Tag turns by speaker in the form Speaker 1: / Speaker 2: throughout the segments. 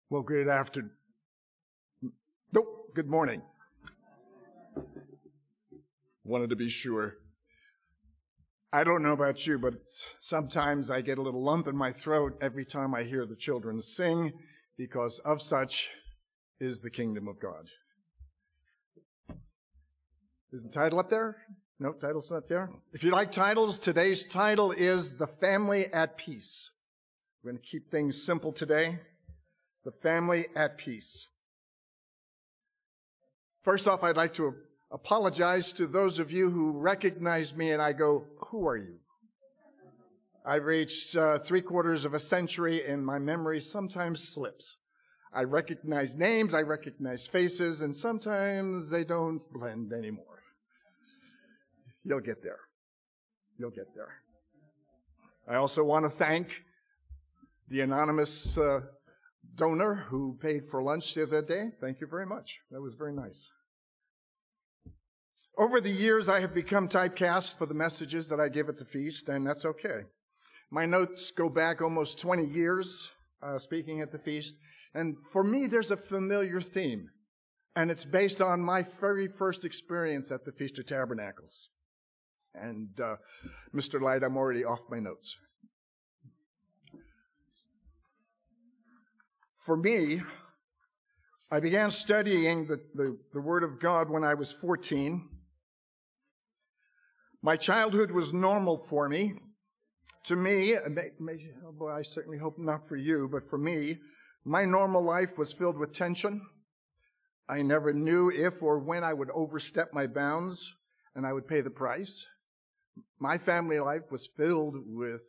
Speaker 1: Well, good afternoon. Nope, good morning. Wanted to be sure. I don't know about you, but sometimes I get a little lump in my throat every time I hear the children sing, because of such is the kingdom of God. Is the title up there? No, title's not there. If you like titles, today's title is The Family at Peace. We're going to keep things simple today. The Family at Peace. First off, I'd like to apologize to those of you who recognize me and I go, who are you? I've reached 3/4 of a century and my memory sometimes slips. I recognize names, I recognize faces, and sometimes they don't blend anymore. You'll get there. You'll get there. I also want to thank the anonymous donor who paid for lunch the other day. Thank you very much. That was very nice. Over the years, I have become typecast for the messages that I give at the feast, and that's okay. My notes go back almost 20 years speaking at the feast, and for me, there's a familiar theme, and it's based on my very first experience at the Feast of Tabernacles. And Mr. Light, I'm already off my notes. For me, I began studying the Word of God when I was 14. My childhood was normal for me. To me, I certainly hope not for you, but for me, my normal life was filled with tension. I never knew if or when I would overstep my bounds, and I would pay the price. My family life was filled with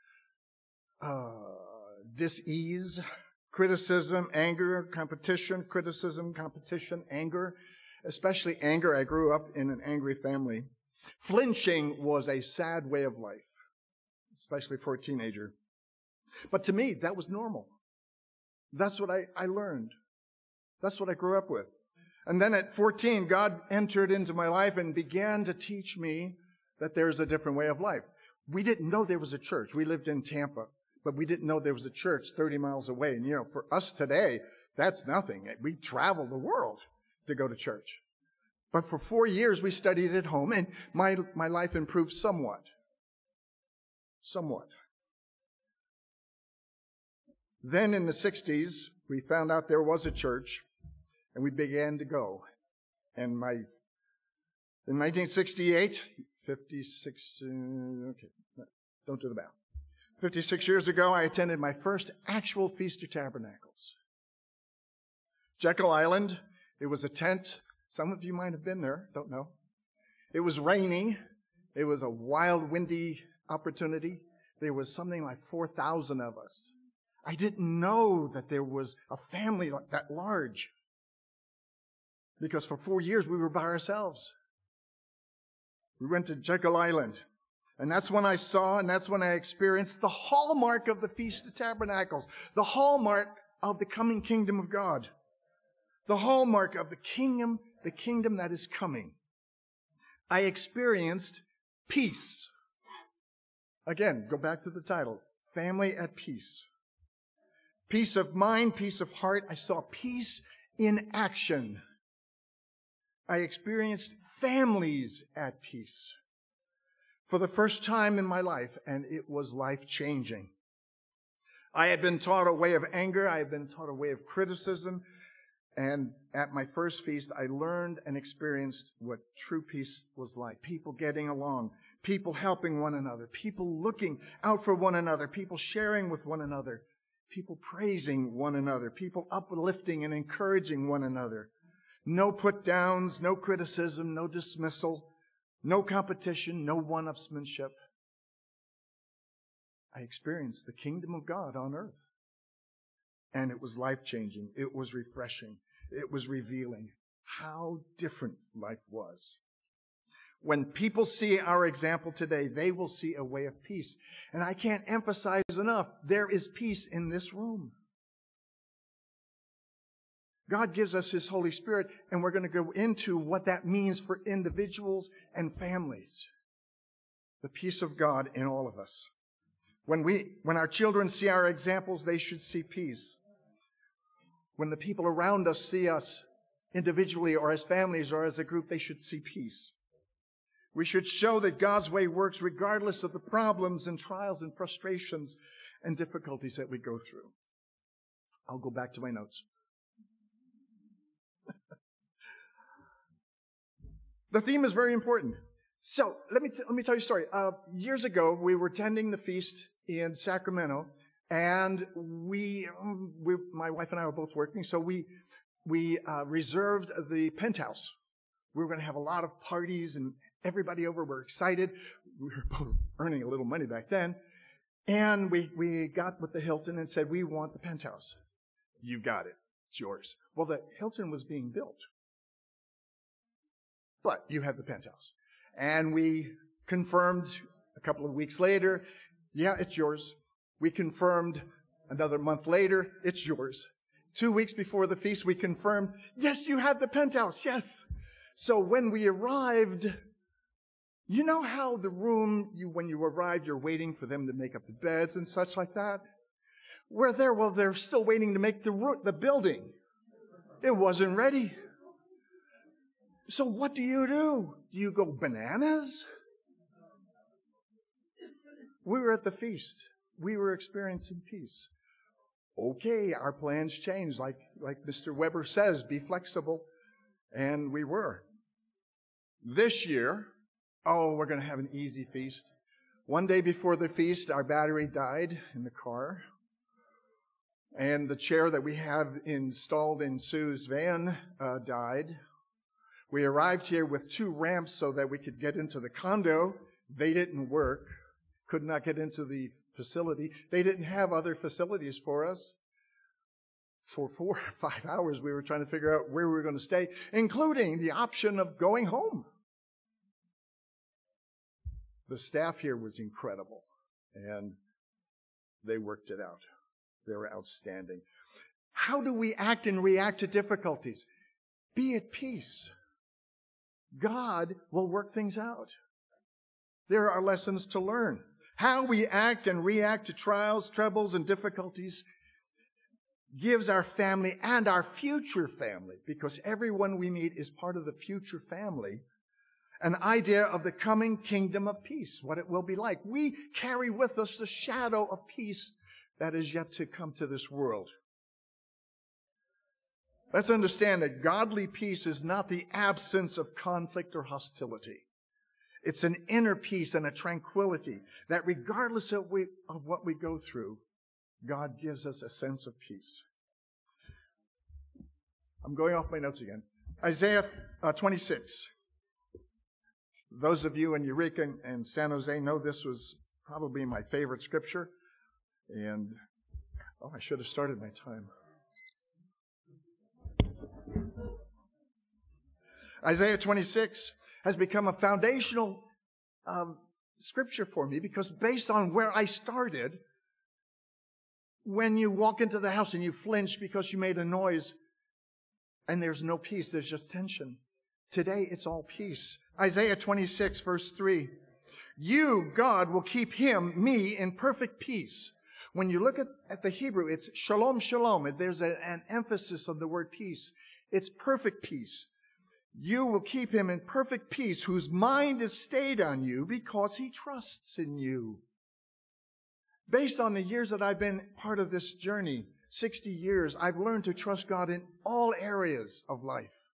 Speaker 1: dis-ease, criticism, anger, competition, criticism, competition, anger, especially anger. I grew up in an angry family. Flinching was a sad way of life, especially for a teenager. But to me, that was normal. That's what I learned. That's what I grew up with. And then at 14, God entered into my life and began to teach me that there's a different way of life. We didn't know there was a church. We lived in Tampa. But we didn't know there was a church 30 miles away. And, for us today, that's nothing. We travel the world to go to church. But for 4 years, we studied at home, and my life improved somewhat. Somewhat. Then in the 60s, we found out there was a church, and we began to go. And in 1968, 56, okay, don't do the math. 56 years ago, I attended my first actual Feast of Tabernacles. Jekyll Island, it was a tent. Some of you might have been there, don't know. It was rainy. It was a wild, windy opportunity. There was something like 4,000 of us. I didn't know that there was a family that large, because for 4 years we were by ourselves. We went to Jekyll Island. And that's when I saw and that's when I experienced the hallmark of the Feast of Tabernacles, the hallmark of the coming kingdom of God, the hallmark of the kingdom that is coming. I experienced peace. Again, go back to the title, Family at Peace. Peace of mind, peace of heart. I saw peace in action. I experienced families at peace for the first time in my life, and it was life-changing. I had been taught a way of anger. I had been taught a way of criticism. And at my first feast, I learned and experienced what true peace was like. People getting along, people helping one another, people looking out for one another, people sharing with one another, people praising one another, people uplifting and encouraging one another. No put-downs, no criticism, no dismissal. No competition, no one-upsmanship. I experienced the kingdom of God on earth. And it was life-changing. It was refreshing. It was revealing how different life was. When people see our example today, they will see a way of peace. And I can't emphasize enough, there is peace in this room. God gives us His Holy Spirit, and we're going to go into what that means for individuals and families. The peace of God in all of us. When our children see our examples, they should see peace. When the people around us see us individually or as families or as a group, they should see peace. We should show that God's way works regardless of the problems and trials and frustrations and difficulties that we go through. I'll go back to my notes. The theme is very important. So let me tell you a story. Years ago, we were attending the feast in Sacramento, and my wife and I were both working, so we reserved the penthouse. We were going to have a lot of parties, and everybody over were excited. We were both earning a little money back then, and we got with the Hilton and said, we want the penthouse. You got it. It's yours. Well, the Hilton was being built, but you had the penthouse. And we confirmed a couple of weeks later, yeah, it's yours. We confirmed another month later, it's yours. 2 weeks before the feast, we confirmed, yes, you have the penthouse, yes. So when we arrived, you know how the room, when you arrived, you're waiting for them to make up the beds and such like that? They're still waiting to make the building. It wasn't ready. So what do? Do you go bananas? We were at the feast. We were experiencing peace. Okay, our plans changed. Like Mr. Weber says, be flexible. And we were. This year, we're going to have an easy feast. One day before the feast, our battery died in the car. And the chair that we have installed in Sue's van died. We arrived here with 2 ramps so that we could get into the condo. They didn't work. Could not get into the facility. They didn't have other facilities for us. For 4 or 5 hours, we were trying to figure out where we were going to stay, including the option of going home. The staff here was incredible, and they worked it out. They were outstanding. How do we act and react to difficulties? Be at peace. God will work things out. There are lessons to learn. How we act and react to trials, troubles, and difficulties gives our family and our future family, because everyone we meet is part of the future family, an idea of the coming kingdom of peace, what it will be like. We carry with us the shadow of peace that is yet to come to this world. Let's understand that godly peace is not the absence of conflict or hostility. It's an inner peace and a tranquility that regardless of what we go through, God gives us a sense of peace. I'm going off my notes again. Isaiah 26. Those of you in Eureka and San Jose know this was probably my favorite scripture. And, I should have started my time. Isaiah 26 has become a foundational scripture for me because based on where I started, when you walk into the house and you flinch because you made a noise and there's no peace, there's just tension. Today, it's all peace. Isaiah 26, verse 3. You, God, will keep me, in perfect peace. When you look at the Hebrew, it's shalom, shalom. There's an emphasis on the word peace. It's perfect peace. You will keep him in perfect peace, whose mind is stayed on you because he trusts in you. Based on the years that I've been part of this journey, 60 years, I've learned to trust God in all areas of life.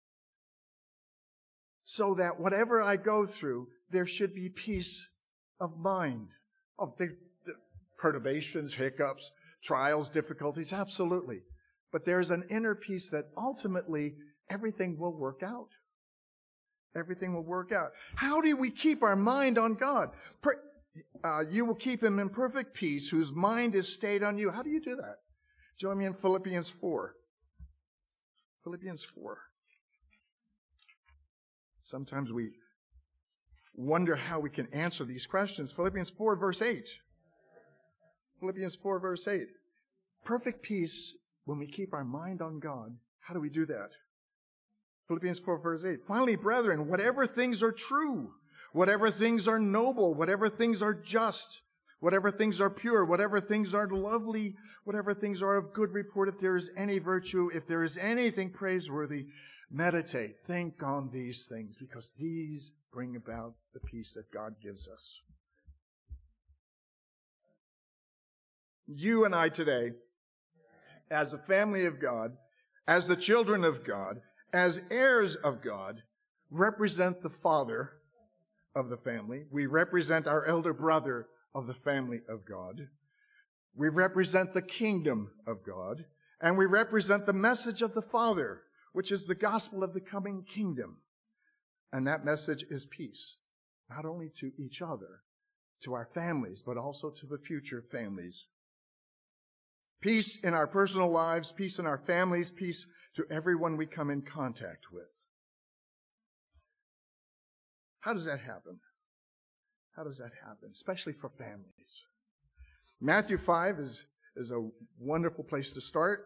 Speaker 1: So that whatever I go through, there should be peace of mind. The perturbations, hiccups, trials, difficulties, absolutely. But there's an inner peace that ultimately everything will work out. Everything will work out. How do we keep our mind on God? You will keep him in perfect peace, whose mind is stayed on you. How do you do that? Join me in Philippians 4. Philippians 4. Sometimes we wonder how we can answer these questions. Philippians 4, verse 8. Philippians 4, verse 8. Perfect peace when we keep our mind on God. How do we do that? Philippians 4, verse 8. Finally, brethren, whatever things are true, whatever things are noble, whatever things are just, whatever things are pure, whatever things are lovely, whatever things are of good report, if there is any virtue, if there is anything praiseworthy, meditate, think on these things, because these bring about the peace that God gives us. You and I today, as a family of God, as the children of God, as heirs of God, represent the father of the family. We represent our elder brother of the family of God. We represent the kingdom of God, and we represent the message of the Father, which is the gospel of the coming kingdom. And that message is peace, not only to each other, to our families, but also to the future families. Peace in our personal lives, peace in our families, peace to everyone we come in contact with. How does that happen? How does that happen, especially for families? Matthew 5 is a wonderful place to start.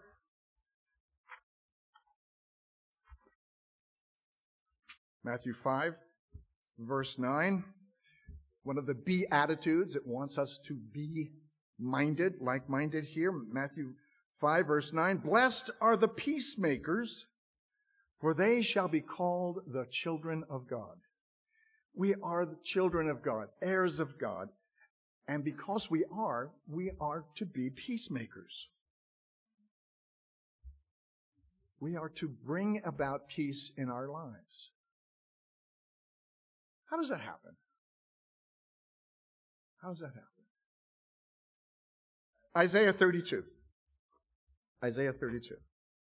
Speaker 1: Matthew 5, verse 9. One of the Beatitudes, it wants us to be minded, like-minded here. Matthew 5, verse 9. Blessed are the peacemakers, for they shall be called the children of God. We are the children of God, heirs of God. And because we are to be peacemakers. We are to bring about peace in our lives. How does that happen? How does that happen? Isaiah 32. Isaiah 32.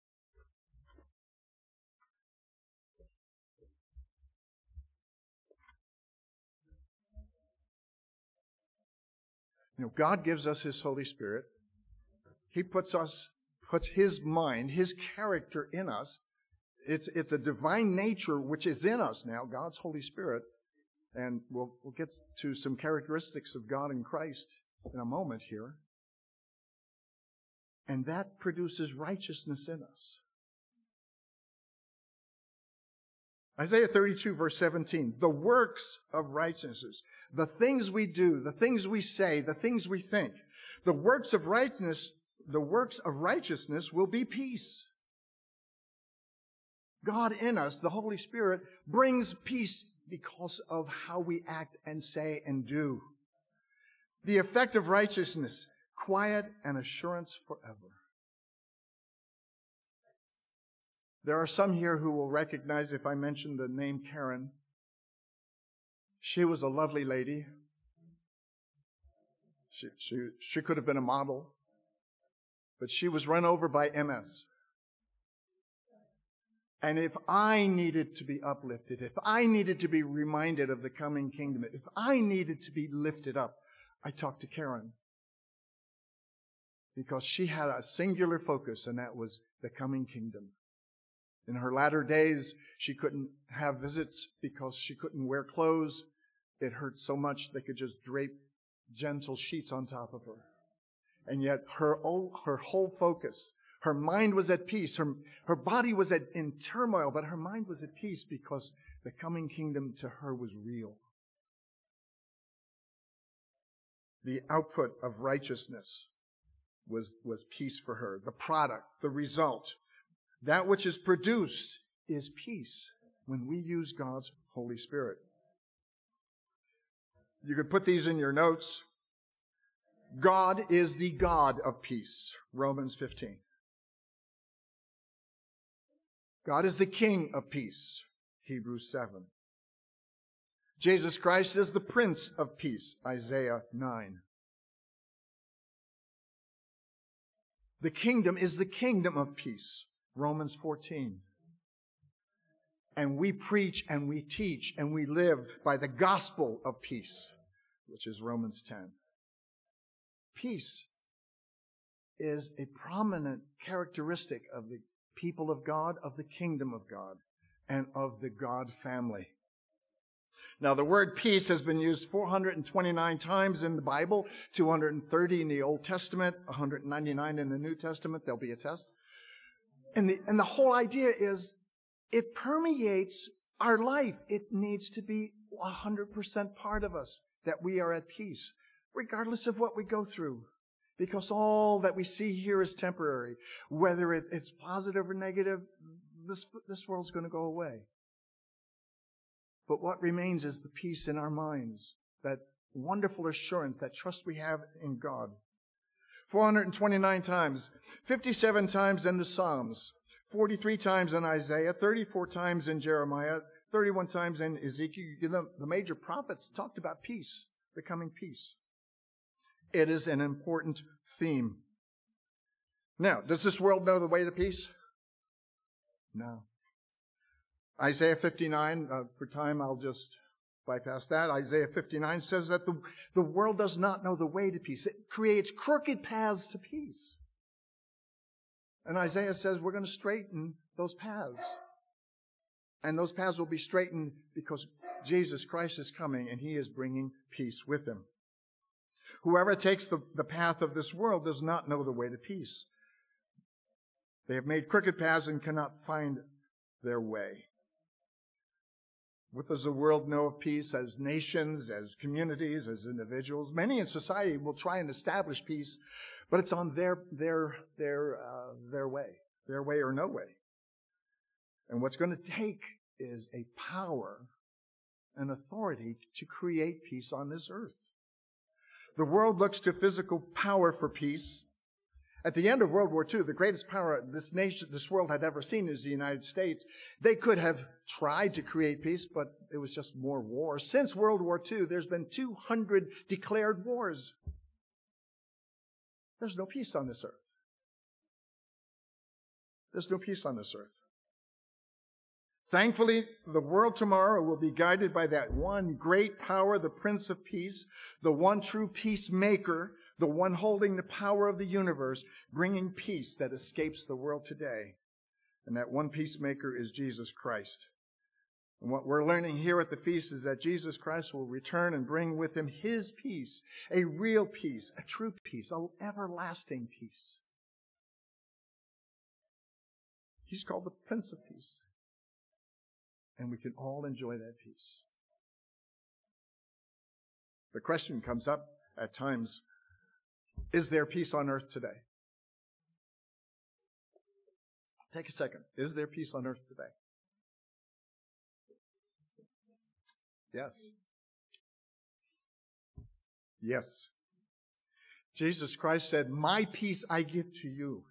Speaker 1: God gives us His Holy Spirit. He puts His mind, His character in us. It's a divine nature which is in us now, God's Holy Spirit. And we'll get to some characteristics of God in Christ in a moment here. And that produces righteousness in us. Isaiah 32, verse 17, the works of righteousness, the things we do, the things we say, the things we think, the works of righteousness will be peace. God in us, the Holy Spirit, brings peace because of how we act and say and do. The effect of righteousness, quiet and assurance forever. There are some here who will recognize if I mention the name Karen. She was a lovely lady. She could have been a model, but she was run over by MS. And if I needed to be uplifted, if I needed to be reminded of the coming kingdom, if I needed to be lifted up, I talked to Karen. Because she had a singular focus, and that was the coming kingdom. In her latter days, she couldn't have visits because she couldn't wear clothes. It hurt so much they could just drape gentle sheets on top of her. And yet her whole focus, her mind was at peace. Her body was in turmoil, but her mind was at peace because the coming kingdom to her was real. The output of righteousness was peace for her. The product, the result, that which is produced is peace when we use God's Holy Spirit. You could put these in your notes. God is the God of peace, Romans 15. God is the King of peace, Hebrews 7. Jesus Christ is the Prince of Peace, Isaiah 9. The kingdom is the kingdom of peace, Romans 14. And we preach and we teach and we live by the gospel of peace, which is Romans 10. Peace is a prominent characteristic of the people of God, of the kingdom of God, and of the God family. Now, the word peace has been used 429 times in the Bible, 230 in the Old Testament, 199 in the New Testament. There'll be a test. And the whole idea is it permeates our life. It needs to be 100% part of us, that we are at peace. regardless of what we go through, because all that we see here is temporary. Whether it's positive or negative, this world's going to go away. But what remains is the peace in our minds, that wonderful assurance, that trust we have in God. 429 times, 57 times in the Psalms, 43 times in Isaiah, 34 times in Jeremiah, 31 times in Ezekiel. You know, the major prophets talked about peace, becoming peace. It is an important theme. Now, does this world know the way to peace? No. Isaiah 59, for time I'll just bypass that. Isaiah 59 says that the world does not know the way to peace. It creates crooked paths to peace. And Isaiah says we're going to straighten those paths. And those paths will be straightened because Jesus Christ is coming and he is bringing peace with him. Whoever takes the path of this world does not know the way to peace. They have made crooked paths and cannot find their way. What does the world know of peace? As nations, as communities, as individuals? Many in society will try and establish peace, but it's on their way or no way. And what's going to take is a power and authority to create peace on this earth. The world looks to physical power for peace. At the end of World War II, the greatest power this world had ever seen is the United States. They could have tried to create peace, but it was just more war. Since World War II, there's been 200 declared wars. There's no peace on this earth. There's no peace on this earth. Thankfully, the world tomorrow will be guided by that one great power, the Prince of Peace, the one true peacemaker, the one holding the power of the universe, bringing peace that escapes the world today. And that one peacemaker is Jesus Christ. And what we're learning here at the feast is that Jesus Christ will return and bring with him his peace, a real peace, a true peace, an everlasting peace. He's called the Prince of Peace. And we can all enjoy that peace. The question comes up at times, is there peace on earth today? Take a second. Is there peace on earth today? Yes. Yes. Jesus Christ said, "My peace I give to you."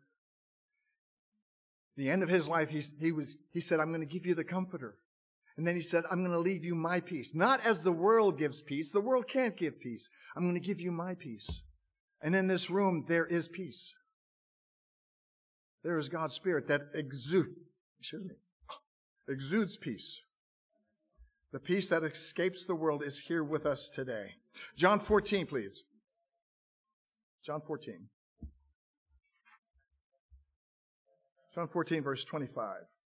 Speaker 1: At the end of his life, he said, "I'm going to give you the Comforter." And then he said, "I'm going to leave you my peace." Not as the world gives peace. The world can't give peace. I'm going to give you my peace. And in this room, there is peace. There is God's Spirit that exudes peace. The peace that escapes the world is here with us today. John 14, please. John 14. John 14, verse 25.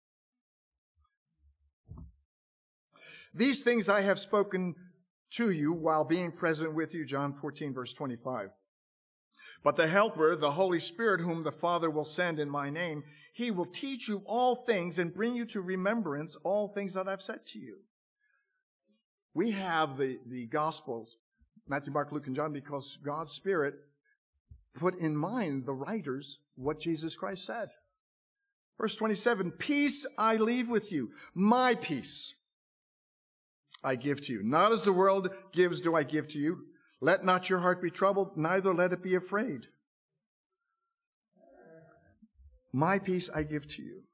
Speaker 1: "These things I have spoken to you while being present with you." John 14, verse 25. "But the Helper, the Holy Spirit, whom the Father will send in my name, he will teach you all things and bring you to remembrance all things that I've said to you." We have the Gospels, Matthew, Mark, Luke, and John, because God's Spirit put in mind the writers what Jesus Christ said. Verse 27, "Peace I leave with you, my peace I give to you. Not as the world gives do I give to you. Let not your heart be troubled, neither let it be afraid. My peace I give to you."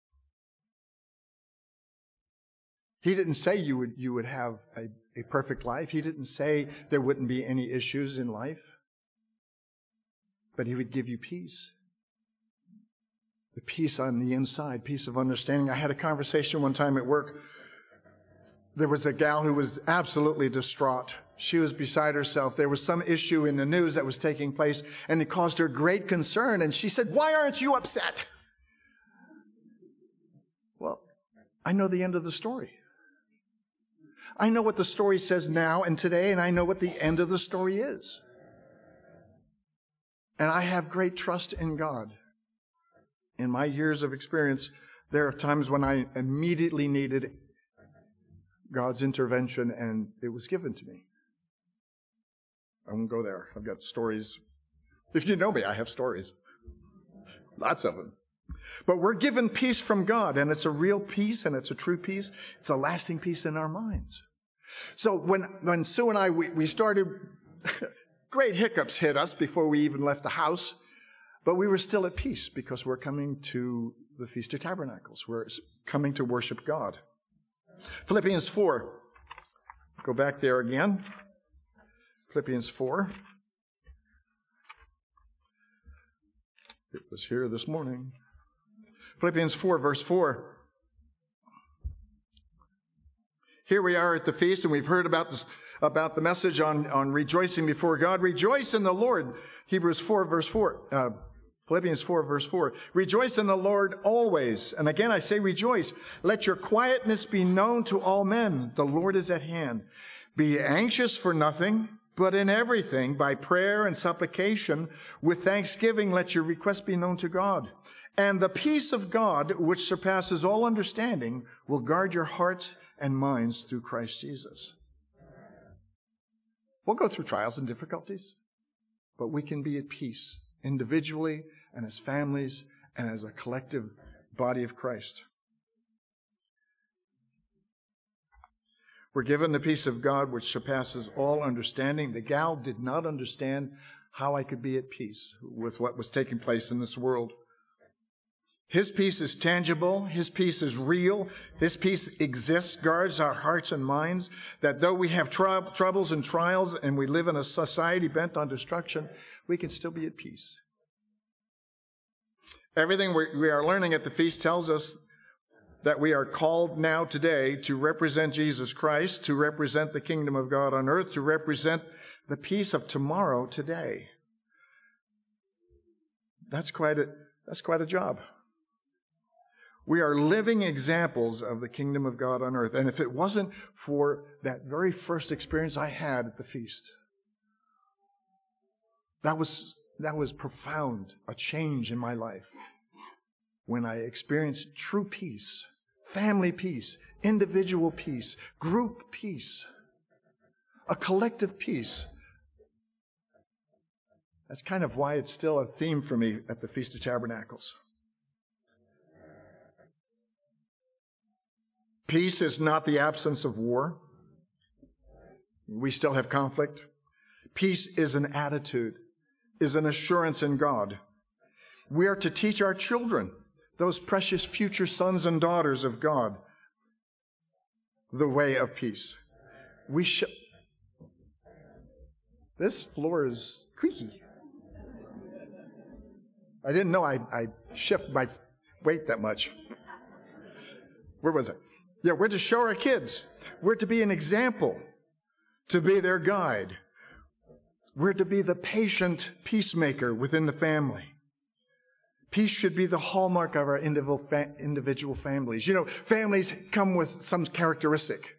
Speaker 1: He didn't say you would have a perfect life. He didn't say there wouldn't be any issues in life. But he would give you peace. The peace on the inside, peace of understanding. I had a conversation one time at work. There was a gal who was absolutely distraught. She was beside herself. There was some issue in the news that was taking place, and it caused her great concern. And she said, "Why aren't you upset?" Well, I know the end of the story. I know what the story says now and today, and I know what the end of the story is. And I have great trust in God. In my years of experience, there are times when I immediately needed God's intervention, and it was given to me. I won't go there. I've got stories. If you know me, I have stories. Lots of them. But we're given peace from God, and it's a real peace, and it's a true peace. It's a lasting peace in our minds. So when Sue and I, we started, great hiccups hit us before we even left the house, but we were still at peace because we're coming to the Feast of Tabernacles. We're coming to worship God. Philippians 4. Go back there again. Philippians 4. It was here this morning. Philippians 4, verse 4. Here we are at the feast, and we've heard about the message on rejoicing before God. Rejoice in the Lord. Hebrews 4, verse 4. Philippians 4, verse 4. Rejoice in the Lord always. And again, I say rejoice. Let your quietness be known to all men. The Lord is at hand. Be anxious for nothing, but in everything, by prayer and supplication, with thanksgiving, let your requests be known to God. And the peace of God, which surpasses all understanding, will guard your hearts and minds through Christ Jesus. We'll go through trials and difficulties, but we can be at peace individually and as families and as a collective body of Christ. We're given the peace of God which surpasses all understanding. The gal did not understand how I could be at peace with what was taking place in this world. His peace is tangible. His peace is real. His peace exists, guards our hearts and minds, that though we have troubles and trials and we live in a society bent on destruction, we can still be at peace. Everything we are learning at the feast tells us that we are called now today to represent Jesus Christ, to represent the kingdom of God on earth, to represent the peace of tomorrow today. That's quite a job. We are living examples of the kingdom of God on earth. And if it wasn't for that very first experience I had at the feast, that was profound, a change in my life. When I experienced true peace, family peace, individual peace, group peace, a collective peace. That's kind of why it's still a theme for me at the Feast of Tabernacles. Peace is not the absence of war. We still have conflict. Peace is an attitude, is an assurance in God. We are to teach our children, those precious future sons and daughters of God, the way of peace. This floor is creaky. I didn't know I shift my weight that much. Where was it? Yeah, we're to show our kids. We're to be an example, to be their guide. We're to be the patient peacemaker within the family. Peace should be the hallmark of our individual families. You know, families come with some characteristic.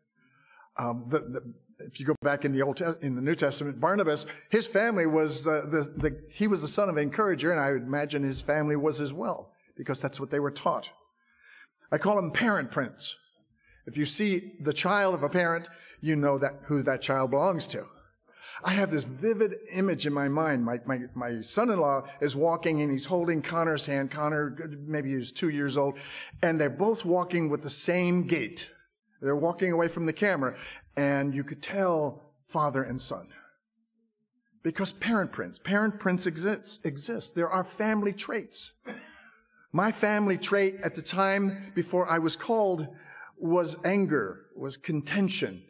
Speaker 1: If you go back in the New Testament, Barnabas, his family was he was the son of an encourager, and I would imagine his family was as well, because that's what they were taught. I call them parent prints. If you see the child of a parent, you know who that child belongs to. I have this vivid image in my mind. My son-in-law is walking and he's holding Connor's hand. Connor, maybe he's 2 years old, and they're both walking with the same gait. They're walking away from the camera, and you could tell father and son. Because parent prints exist. There are family traits. My family trait at the time before I was called was anger, was contention.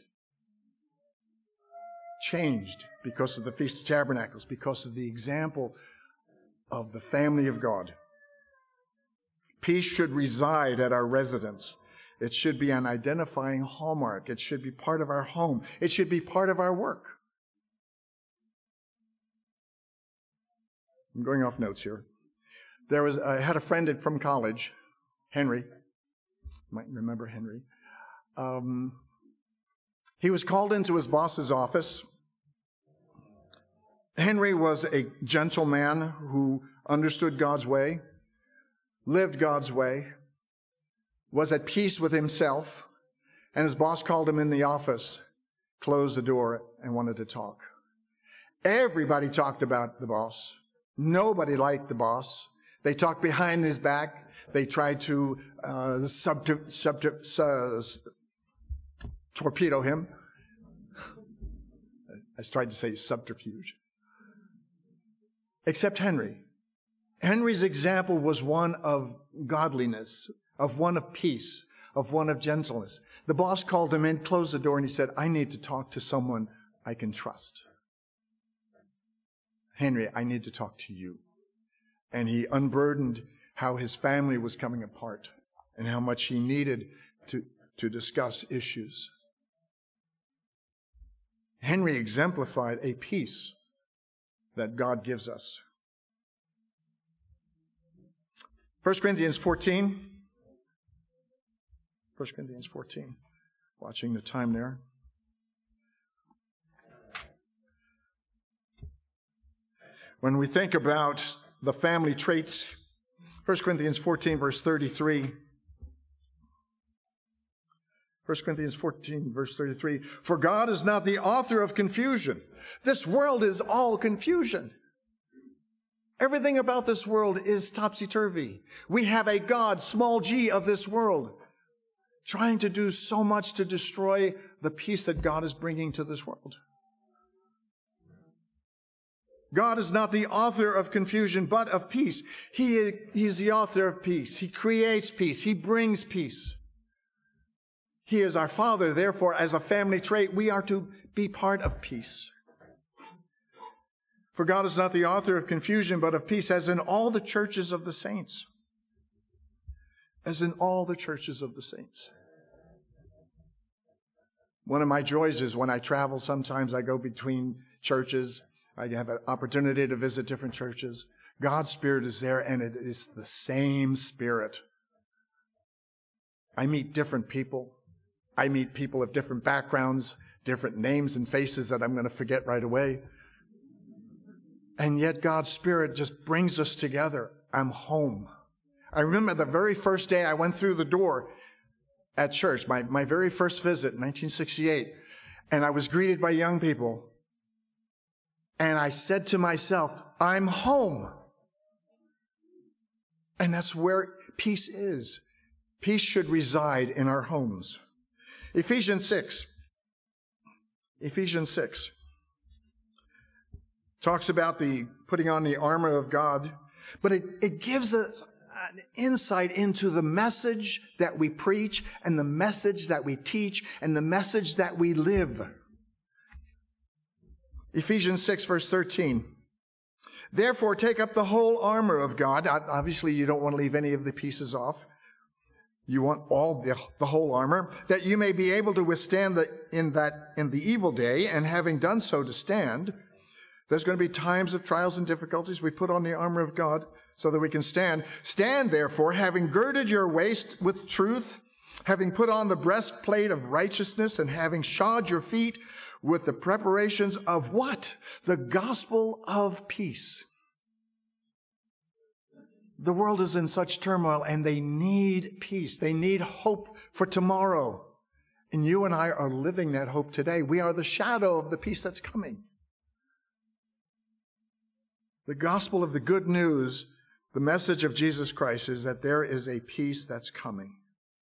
Speaker 1: Changed because of the Feast of Tabernacles, because of the example of the family of God. Peace should reside at our residence. It should be an identifying hallmark. It should be part of our home. It should be part of our work. I'm going off notes here. I had a friend from college, Henry. You might remember Henry. He was called into his boss's office. Henry was a gentle man who understood God's way, lived God's way, was at peace with himself, and his boss called him in the office, closed the door, and wanted to talk. Everybody talked about the boss. Nobody liked the boss. They talked behind his back. They tried to torpedo him. I tried to say subterfuge. Except Henry. Henry's example was one of godliness, of one of peace, of one of gentleness. The boss called him in, closed the door, and he said, I need to talk to someone I can trust. Henry, I need to talk to you. And he unburdened how his family was coming apart and how much he needed to discuss issues. Henry exemplified a peace that God gives us. 1 Corinthians 14. 1 Corinthians 14. Watching the time there. When we think about the family traits, 1 Corinthians 14, verse 33. 1 Corinthians 14, verse 33. For God is not the author of confusion. This world is all confusion. Everything about this world is topsy-turvy. We have a God, small g, of this world, trying to do so much to destroy the peace that God is bringing to this world. God is not the author of confusion, but of peace. He is the author of peace. He creates peace. He brings peace. He is our Father. Therefore, as a family trait, we are to be part of peace. For God is not the author of confusion, but of peace, as in all the churches of the saints. As in all the churches of the saints. One of my joys is when I travel, sometimes I go between churches. I have an opportunity to visit different churches. God's Spirit is there, and it is the same Spirit. I meet different people. I meet people of different backgrounds, different names and faces that I'm going to forget right away. And yet God's Spirit just brings us together. I'm home. I remember the very first day I went through the door at church, my very first visit in 1968, and I was greeted by young people. And I said to myself, I'm home. And that's where peace is. Peace should reside in our homes. Ephesians 6 talks about the putting on the armor of God, but it gives us an insight into the message that we preach and the message that we teach and the message that we live. Ephesians 6, verse 13. Therefore, take up the whole armor of God. Obviously, you don't want to leave any of the pieces off. You want the whole armor, that you may be able to withstand in the evil day, and having done so, to stand. There's going to be times of trials and difficulties. We put on the armor of God so that we can stand. Stand, therefore, having girded your waist with truth, having put on the breastplate of righteousness, and having shod your feet with the preparations of what? The gospel of peace. The world is in such turmoil, and they need peace. They need hope for tomorrow. And you and I are living that hope today. We are the shadow of the peace that's coming. The gospel of the good news, the message of Jesus Christ, is that there is a peace that's coming.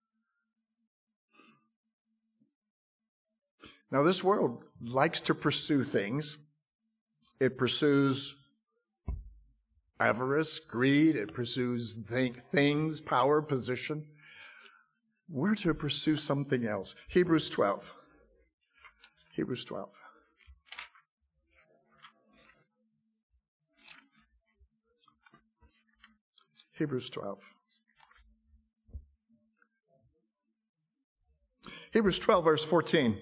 Speaker 1: Now, this world likes to pursue things. It pursues avarice, greed. It pursues things, power, position. We're to pursue something else. Hebrews 12. Hebrews 12. Hebrews 12. Hebrews 12, verse 14.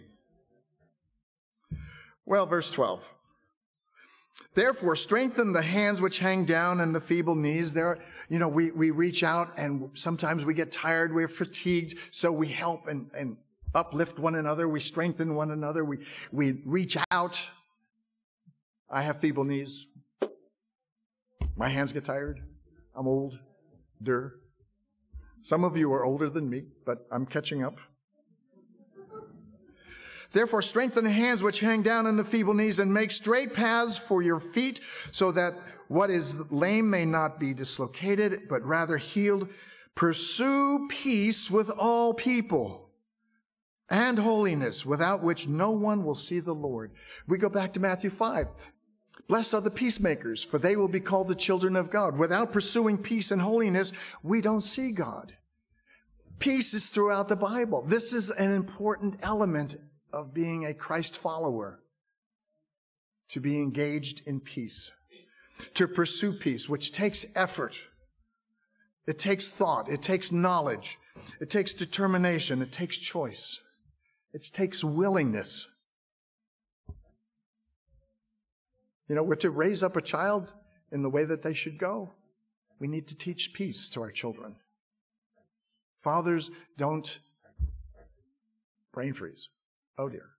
Speaker 1: Well, verse 12. Therefore, strengthen the hands which hang down and the feeble knees. We reach out, and sometimes we get tired, we're fatigued, so we help and uplift one another. We strengthen one another. We reach out. I have feeble knees. My hands get tired. I'm older. Some of you are older than me, but I'm catching up. Therefore, strengthen the hands which hang down and the feeble knees, and make straight paths for your feet, so that what is lame may not be dislocated, but rather healed. Pursue peace with all people and holiness, without which no one will see the Lord. We go back to Matthew 5. Blessed are the peacemakers, for they will be called the children of God. Without pursuing peace and holiness, we don't see God. Peace is throughout the Bible. This is an important element of being a Christ follower, to be engaged in peace, to pursue peace, which takes effort. It takes thought. It takes knowledge. It takes determination. It takes choice. It takes willingness. You know, we're to raise up a child in the way that they should go. We need to teach peace to our children. Fathers, don't brain freeze. Oh, dear.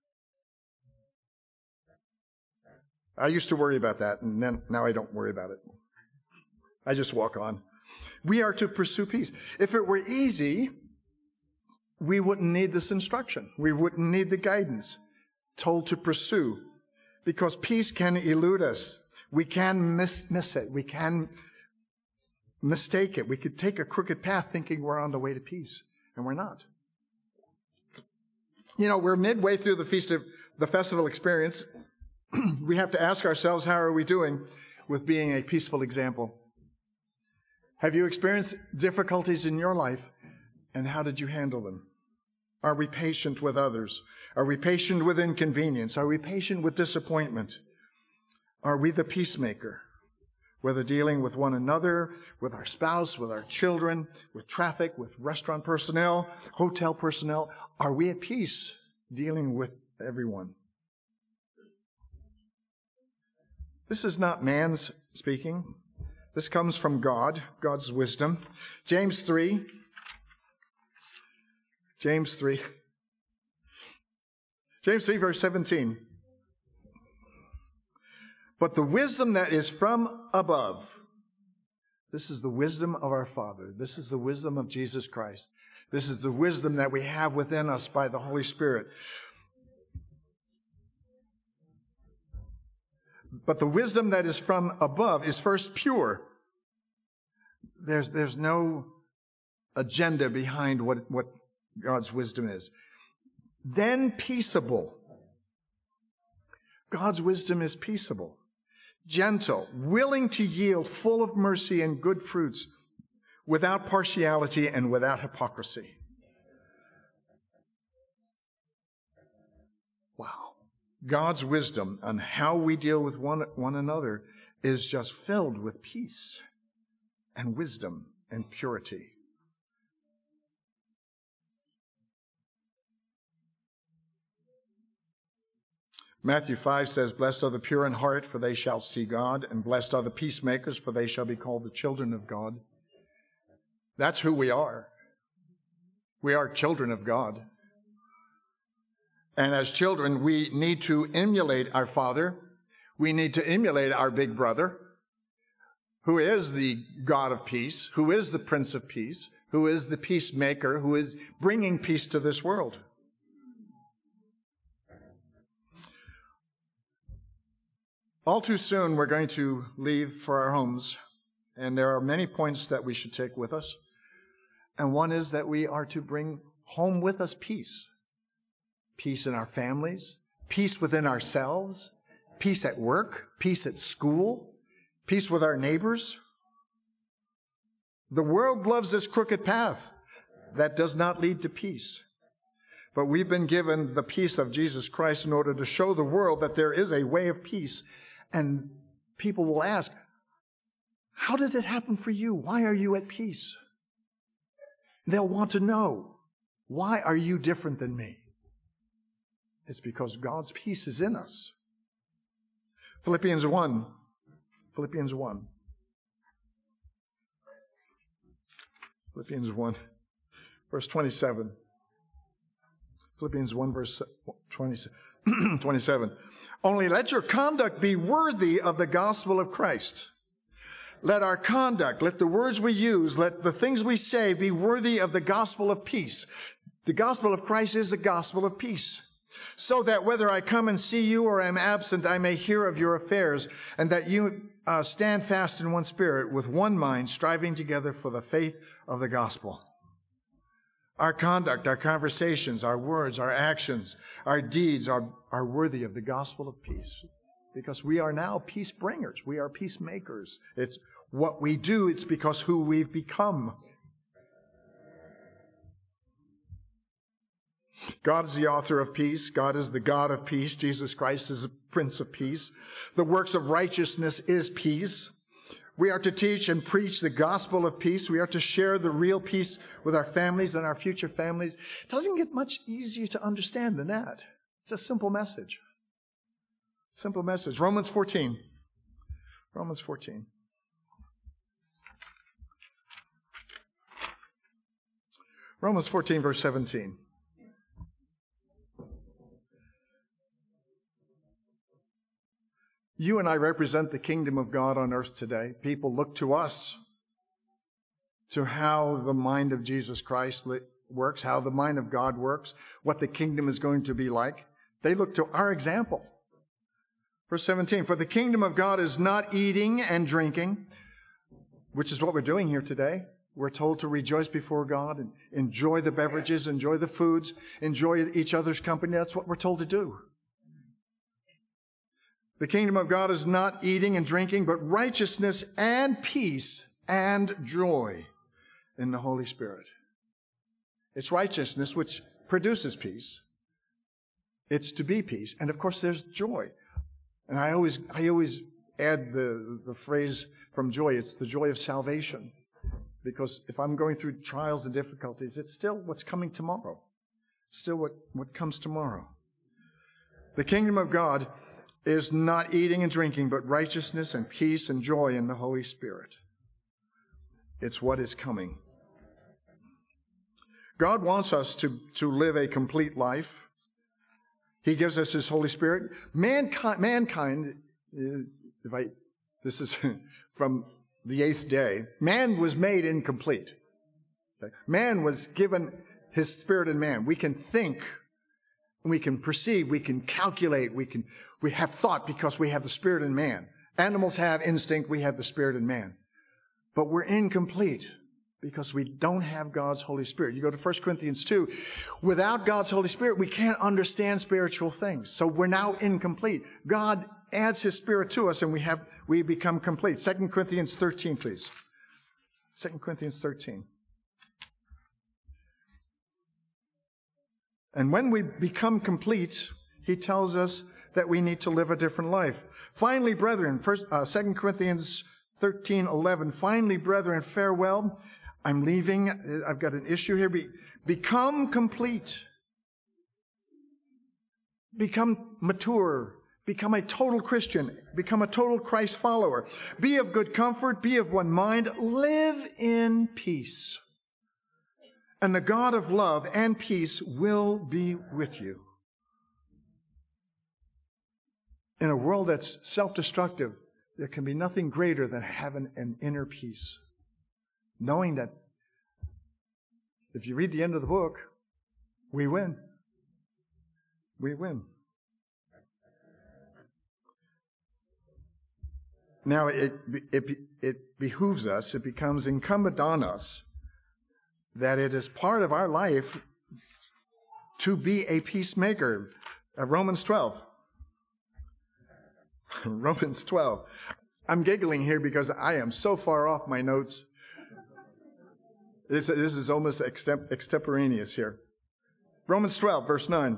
Speaker 1: I used to worry about that, and then now I don't worry about it. I just walk on. We are to pursue peace. If it were easy, we wouldn't need this instruction. We wouldn't need the guidance told to pursue, because peace can elude us. We can miss it. We can mistake it. We could take a crooked path thinking we're on the way to peace, and we're not. You know, we're midway through the festival experience. We have to ask ourselves, how are we doing with being a peaceful example? Have you experienced difficulties in your life, and how did you handle them? Are we patient with others? Are we patient with inconvenience? Are we patient with disappointment? Are we the peacemaker? Whether dealing with one another, with our spouse, with our children, with traffic, with restaurant personnel, hotel personnel, are we at peace dealing with everyone? This is not man's speaking. This comes from God, God's wisdom. James 3, verse 17. But the wisdom that is from above, this is the wisdom of our Father. This is the wisdom of Jesus Christ. This is the wisdom that we have within us by the Holy Spirit. But the wisdom that is from above is first pure. There's no agenda behind what God's wisdom is. Then peaceable. God's wisdom is peaceable, gentle, willing to yield, full of mercy and good fruits, without partiality and without hypocrisy. Wow. God's wisdom on how we deal with one another is just filled with peace and wisdom and purity. Matthew 5 says, blessed are the pure in heart, for they shall see God, and blessed are the peacemakers, for they shall be called the children of God. That's who we are. We are children of God. And as children, we need to emulate our Father. We need to emulate our big brother, who is the God of peace, who is the Prince of Peace, who is the peacemaker, who is bringing peace to this world. All too soon, we're going to leave for our homes, and there are many points that we should take with us. And one is that we are to bring home with us peace. Peace in our families, peace within ourselves, peace at work, peace at school, peace with our neighbors. The world loves this crooked path that does not lead to peace. But we've been given the peace of Jesus Christ in order to show the world that there is a way of peace. And people will ask, how did it happen for you? Why are you at peace? They'll want to know, why are you different than me? It's because God's peace is in us. Philippians 1, verse 27. Philippians 1, verse 27. Only let your conduct be worthy of the gospel of Christ. Let our conduct, let the words we use, let the things we say be worthy of the gospel of peace. The gospel of Christ is a gospel of peace. so that whether I come and see you or am absent, I may hear of your affairs, and that you stand fast in one spirit, with one mind, striving together for the faith of the gospel. Our conduct, our conversations, our words, our actions, our deeds are worthy of the gospel of peace, because we are now peace bringers. We are peacemakers. It's what we do. It's because who we've become. God is the author of peace. God is the God of peace. Jesus Christ is the Prince of Peace. The works of righteousness is peace. We are to teach and preach the gospel of peace. We are to share the real peace with our families and our future families. It doesn't get much easier to understand than that. It's a simple message. Simple message. Romans 14. Romans 14. Romans 14, verse 17. You and I represent the kingdom of God on earth today. People look to us, to how the mind of Jesus Christ works, how the mind of God works, what the kingdom is going to be like. They look to our example. Verse 17, for the kingdom of God is not eating and drinking, which is what we're doing here today. We're told to rejoice before God and enjoy the beverages, enjoy the foods, enjoy each other's company. That's what we're told to do. The kingdom of God is not eating and drinking, but righteousness and peace and joy in the Holy Spirit. It's righteousness which produces peace. It's to be peace. And of course, there's joy. And I always add the phrase from joy. It's the joy of salvation. Because if I'm going through trials and difficulties, it's still what's coming tomorrow. Still what comes tomorrow. The kingdom of God is not eating and drinking, but righteousness and peace and joy in the Holy Spirit. It's what is coming. God wants us to live a complete life. He gives us His Holy Spirit. Mankind, this is from the 8th day, man was made incomplete. Okay? Man was given His Spirit in man. We can think, we can perceive, we can calculate, we have thought because we have the Spirit in man. Animals have instinct, we have the Spirit in man. But we're incomplete because we don't have God's Holy Spirit. You go to 1 Corinthians 2, without God's Holy Spirit, we can't understand spiritual things. So we're now incomplete. God adds His Spirit to us and we become complete. 2 Corinthians 13, please. 2 Corinthians 13. And when we become complete, he tells us that we need to live a different life. Finally, brethren, 2 Corinthians 13:11. Finally, brethren, farewell. I'm leaving. I've got an issue here. Become complete. Become mature. Become a total Christian. Become a total Christ follower. Be of good comfort. Be of one mind. Live in peace. And the God of love and peace will be with you. In a world that's self-destructive, there can be nothing greater than having an inner peace. Knowing that if you read the end of the book, we win. We win. Now, it behooves us, it becomes incumbent on us that it is part of our life to be a peacemaker. Romans 12. Romans 12. I'm giggling here because I am so far off my notes. This is almost extemporaneous here. Romans 12, verse 9.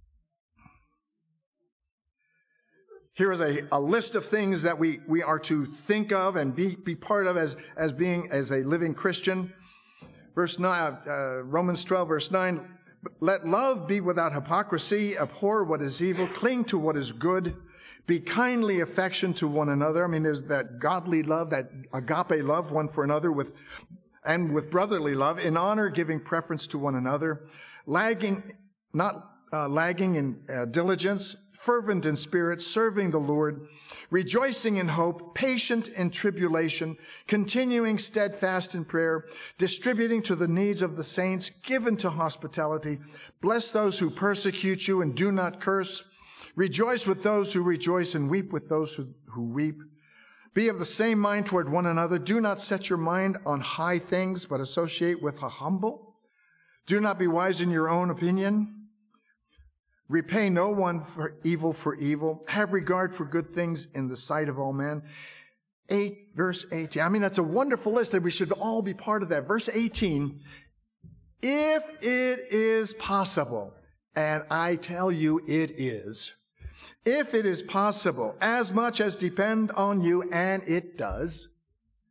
Speaker 1: Here is a list of things that we are to think of and be part of as a living Christian. Verse 9, Romans 12, verse 9. Let love be without hypocrisy. Abhor what is evil. Cling to what is good. Be kindly affectioned to one another. I mean, there's that godly love, that agape love one for another with brotherly love. In honor, giving preference to one another. Not lagging in diligence. fervent in spirit, serving the Lord, rejoicing in hope, patient in tribulation, continuing steadfast in prayer, distributing to the needs of the saints, given to hospitality. Bless those who persecute you and do not curse. Rejoice with those who rejoice and weep with those who weep. Be of the same mind toward one another. Do not set your mind on high things, but associate with the humble. Do not be wise in your own opinion. Repay no one for evil. Have regard for good things in the sight of all men. Verse 18. I mean, that's a wonderful list that we should all be part of that. Verse 18. If it is possible, and I tell you it is, if it is possible, as much as depend on you, and it does,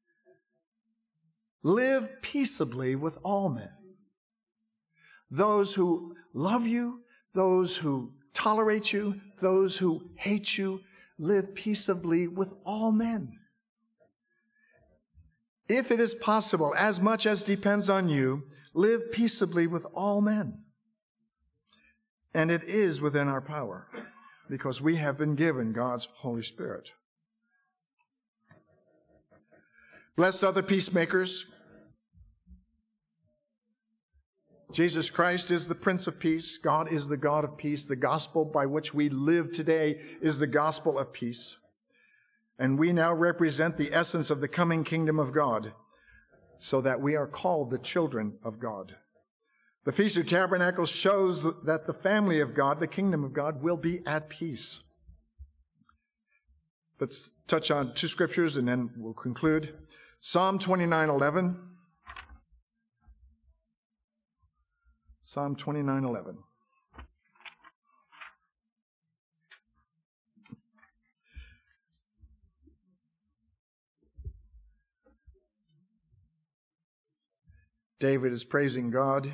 Speaker 1: live peaceably with all men. Those who love you, those who tolerate you, those who hate you, live peaceably with all men. If it is possible, as much as depends on you, live peaceably with all men. And it is within our power, because we have been given God's Holy Spirit. Blessed are the peacemakers. Jesus Christ is the Prince of Peace. God is the God of peace. The gospel by which we live today is the gospel of peace. And we now represent the essence of the coming kingdom of God, so that we are called the children of God. The Feast of Tabernacles shows that the family of God, the kingdom of God, will be at peace. Let's touch on two scriptures and then we'll conclude. Psalm 29:11. Psalm 29:11. David is praising God.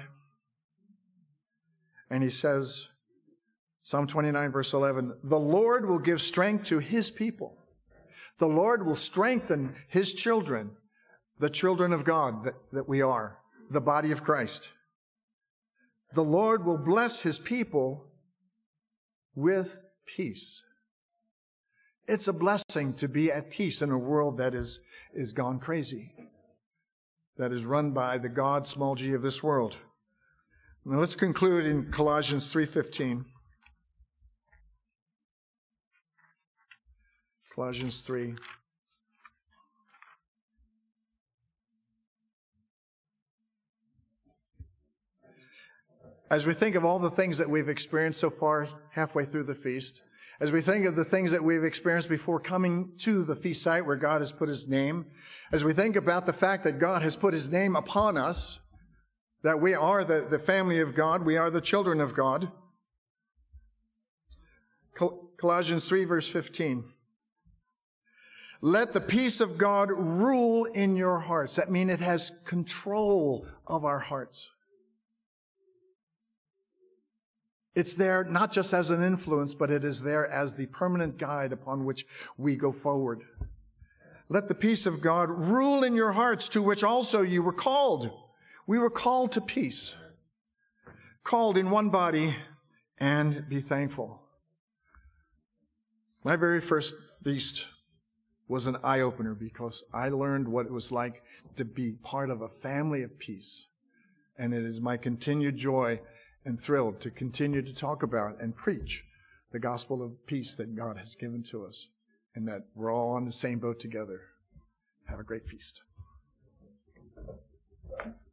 Speaker 1: And he says, Psalm 29, verse 11, the Lord will give strength to his people. The Lord will strengthen his children, the children of God that we are, the body of Christ. The Lord will bless his people with peace. It's a blessing to be at peace in a world that is gone crazy, that is run by the God, small g, of this world. Now let's conclude in Colossians 3:15. Colossians 3. As we think of all the things that we've experienced so far, halfway through the feast, as we think of the things that we've experienced before coming to the feast site where God has put his name, as we think about the fact that God has put his name upon us, that we are the family of God, we are the children of God. Colossians 3, verse 15. Let the peace of God rule in your hearts. That means it has control of our hearts. It's there not just as an influence, but it is there as the permanent guide upon which we go forward. Let the peace of God rule in your hearts, to which also you were called. We were called to peace, called in one body, and be thankful. My very first feast was an eye-opener because I learned what it was like to be part of a family of peace. And it is my continued joy and thrill to continue to talk about and preach the gospel of peace that God has given to us, and that we're all on the same boat together. Have a great feast.